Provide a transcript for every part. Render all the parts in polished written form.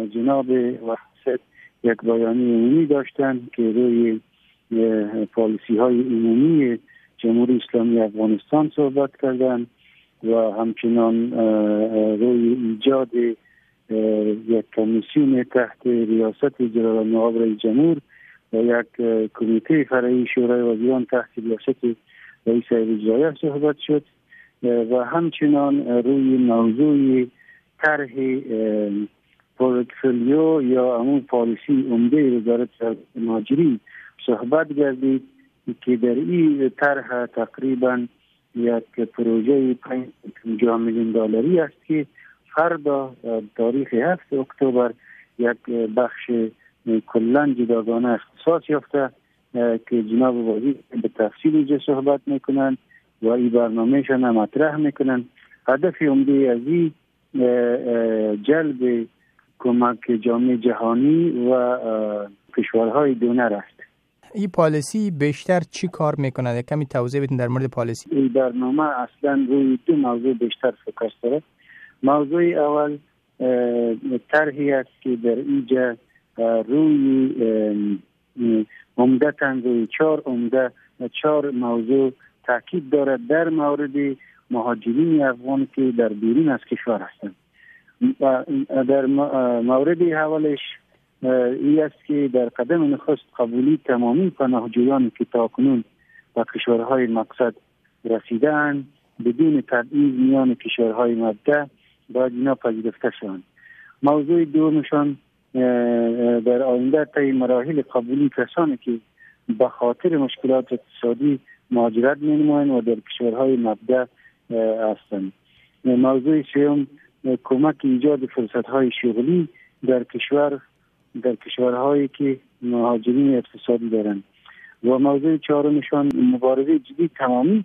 جناب وحشت یک بیانیه عمومی داشتند که روی پالیسی های عمومی جمهوری اسلامی افغانستان صحبت کردند و همچنان روی ایجاد یک کمیسیون تحت ریاست جلال نقاب رئیس جمهور و یک کمیته فرعی شورای وزیران تحت ریاست رئیس هیئت اجراییه صحبت شد و همچنان روی موضوع طرح پورتفولیو یا همون پالیسی عمده وزارت مهاجرین صحبت گردید که در این طرح تقریبا یک پروژه 50 میلیون دلاری است که فردا تاریخ 7 اکتبر یک بخش کلا جداگانه اختصاص یافته که جناب وزیر به تفصیل اینجا صحبت میکنند و این برنامهشان هم مطرح میکنند. هدف عمده از این جلب کمک جامعه جهانی و کشورهای دونر است. این پالیسی بیشتر چی کار میکنه؟ کمی توضیح بدین در مورد پالیسی. این برنامه اصلا روی دو موضوع بیشتر فوکس داره. موضوع اول طرحی است که در اینجا روی عمدتاً روی چهار موضوع تاکید دارد در مورد مهاجرین افغان که در بیرون از کشور هستند. در مورد اولش این است که در قدم نخست قبولی تمامی پناهجویان که تاکنون به کشورهای مقصد رسیدند بدون تبعیض میان کشورهای مبدأ باید اینا پذیرفته شوند. موضوع دومشان در آینده طی مراحل قبولی کسانی که به خاطر مشکلات اقتصادی مهاجرت می‌نمایند و در کشورهای مبدأ هستند. موضوع سوم کمک ایجاد فرصت‌های شغلی در کشورهایی که مهاجرین اقتصادی دارند و موضوع چهارمشان مبارزه جدی تمامی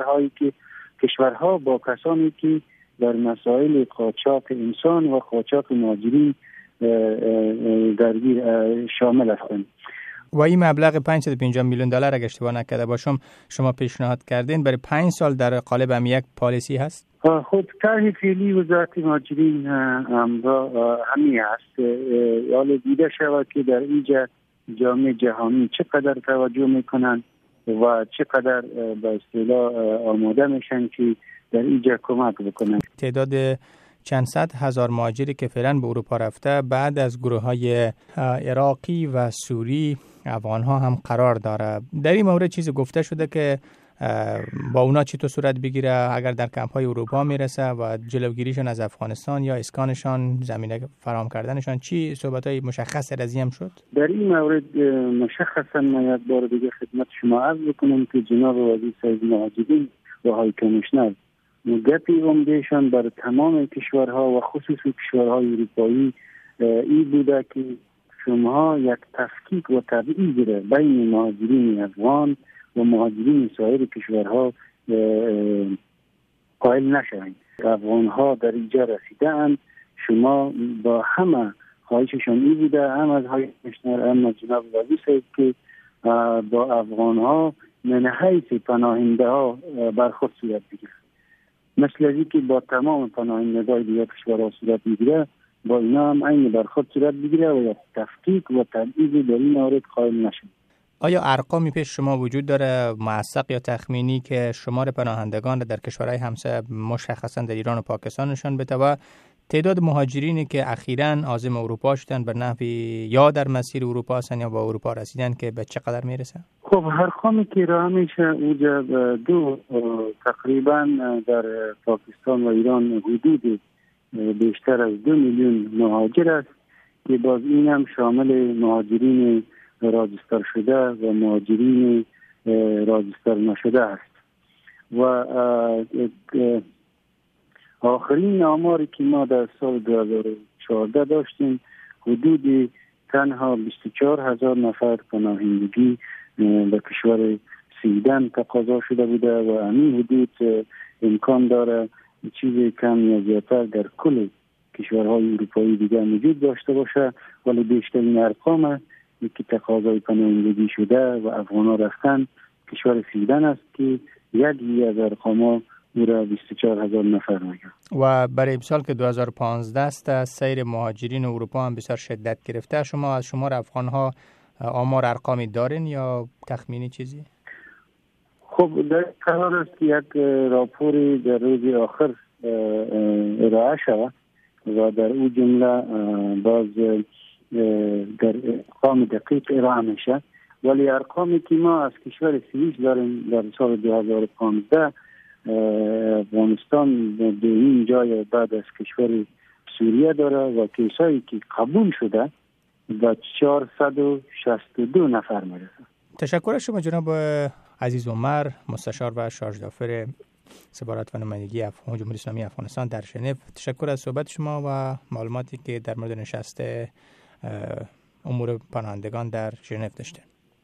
کشورها با کسانی که در مسائل قاچاق انسان و قاچاق مهاجرین درگیر شامل هستند. و این مبلغ 550 میلیون دلار اگه اشتباه نکرده باشم شما پیشنهاد کردین برای 5 سال در قالب هم یک پالیسی هست؟ خب طرح فعلی وزارت مهاجرین همین است. حالا دیده شود که در اینجا جامعه جهانی چقدر توجه میکنن و چقدر به اصطلاح آماده میشن که در اینجا کمک بکنن. تعداد چند صد هزار مهاجری که فعلا به اروپا رفته بعد از گروه‌های عراقی و سوری افغان‌ها هم قرار داره. در این مورد چیزی گفته شده که با اونا چطور صورت بگیره اگر در کمپ‌های اروپا میرسه و جلوگیریشون از افغانستان یا اسکانشان زمینه فراهم کردنشان چی صحبت‌های مشخص رضی هم شد؟ در این مورد مشخصا من یک بار دیگه خدمت شما عرض بکنم که جناب وزیر صاحب مهاجرین و های کمیشنر گپی عمدهشان بر تمام کشورها و خصوصی کشورهای اروپایی این بوده که شما یک تفکیک و تبعیض بین مهاجرین افغان و مهاجرین سایر کشورها قائل نشوند. افغانها در اینجا رسیدند، شما با همه خواهششان این بوده، هم از های کمیشنر هم از جناب وزیر صاحب که با افغانها من حیث پناهنده ها برخورد صورت بگیره، مثل ازی که با تمام پناهندگان دیگر کشورها صورت میگیره با اینا هم این برخورد صورت بگیره و یک تفکیک و تبعیض در این مورد قائل نشد. آیا ارقامی پیش شما وجود داره موثق یا تخمینی که شمار پناهندگان در کشورهای همسایه مشخصا در ایران و پاکستانشان بده و تعداد مهاجرینی که اخیراً عازم اروپا شدن به نحوی یا در مسیر اروپا هستن یا با اروپا رسیدن که به چقدر میرسه؟ خب ارقامی که راه میشه اونجا تقریبا در پاکستان و ایران حدود بیشتر از 2 میلیون مهاجر است که باز این هم شامل مهاجرین راجستر شده و مهاجرین راجستر نشده است. و آخرین آماری که ما در سال 2014 داشتیم حدود تنها 24,000 نفر پناهندگی به کشور سویدن تقاضا شده بوده و همین حدود امکان داره چیزی کم یا زیادتر در کل کشورهای اروپایی دیگر موجود داشته باشه، ولی بیشترین ارقام که تقاضای پناهندگی شده و افغان‌ها رفتن کشور سویدن است که یکی از ارقام‌ها او را 24,000 نفر میگه. و برای امسال که 2015 است، سیر مهاجرین اروپا هم بسیار شدت گرفته. شما از شمار افغان ها آمار ارقامی دارین یا تخمینی چیزی؟ خب در قرار است که یک راپوری در روز آخر ارائه شود و در او جمله باز در ارقام دقیق ارائه میشه، ولی ارقامی که ما از کشور سوئیس داریم در سال 2015 افغانستان دومین جای بعد از کشور سوریه داره و کیسایی که قبول شده و 462 نفر میرسه. تشکر از شما جناب عزیز عمر، مستشار و شارژ دافر سفارت و نمایندگی جمهوری اسلامی افغانستان در ژنو. تشکر از صحبت شما و معلوماتی که در مورد نشست امور پناهندگان در ژنو داشته.